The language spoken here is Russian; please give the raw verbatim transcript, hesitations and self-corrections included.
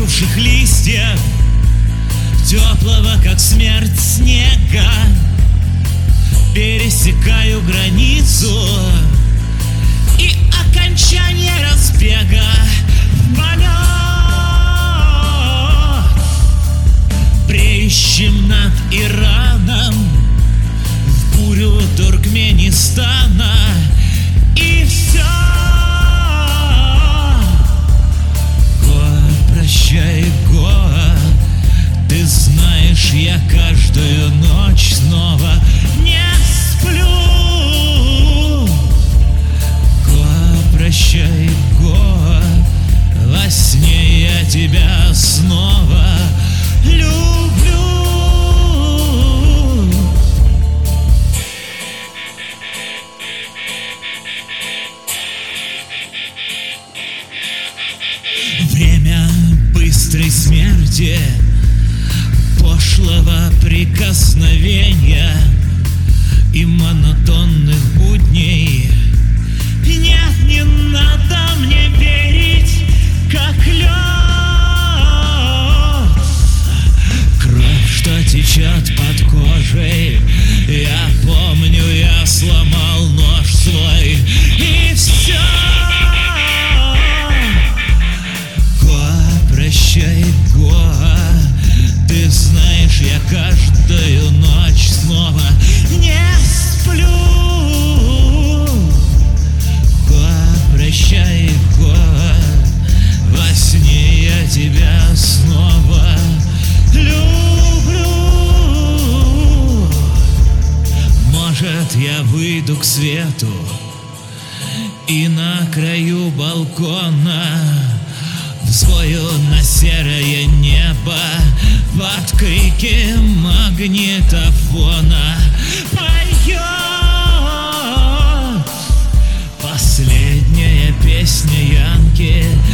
выпавших листьев, теплого, как смерть, снега, пересекаю границу и окончание разбега в полет. Преищем над Ираном в бурю Туркменистана, и все. Гоа, прощай, Гоа, ты знаешь, я каждую ночь снова не сплю. Гоа, прощай, Гоа, во сне я тебя снова люблю. Время быстрой смерти, пошлого прикосновения и монотонных будней. Нет, не надо мне верить, как лед. Кровь, что течет под кожей, я помню, я сломал нож свой, и все. Гоа, прощай, Гоа, ты знаешь, я каждую ночь снова не сплю. Гоа, прощай, Гоа, во сне я тебя снова люблю. Может, я выйду к свету и на краю балкона взвою на серое небо под крики магнитофона. Поет последняя песня Янки